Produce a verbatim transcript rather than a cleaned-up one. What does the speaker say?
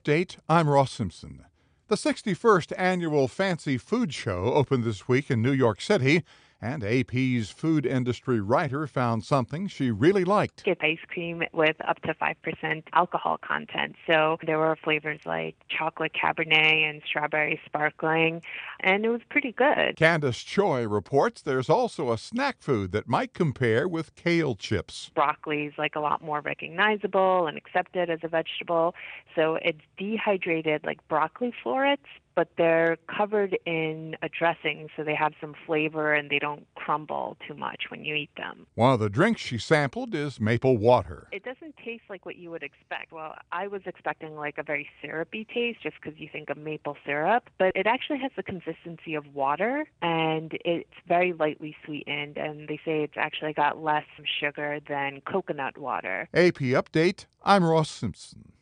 Update, I'm Ross Simpson. The sixty-first Annual Fancy Food Show opened this week in New York City, and A P's food industry writer found something she really liked. It's ice cream with up to five percent alcohol content. So there were flavors like chocolate cabernet and strawberry sparkling, and it was pretty good. Candace Choi reports there's also a snack food that might compare with kale chips. Broccoli is like a lot more recognizable and accepted as a vegetable. So it's dehydrated like broccoli florets, but they're covered in a dressing so they have some flavor and they don't crumble too much when you eat them. One of the drinks she sampled is maple water. It doesn't taste like what you would expect. Well, I was expecting like a very syrupy taste just because you think of maple syrup, but it actually has the consistency of water and it's very lightly sweetened, and they say it's actually got less sugar than coconut water. A P Update, I'm Ross Simpson.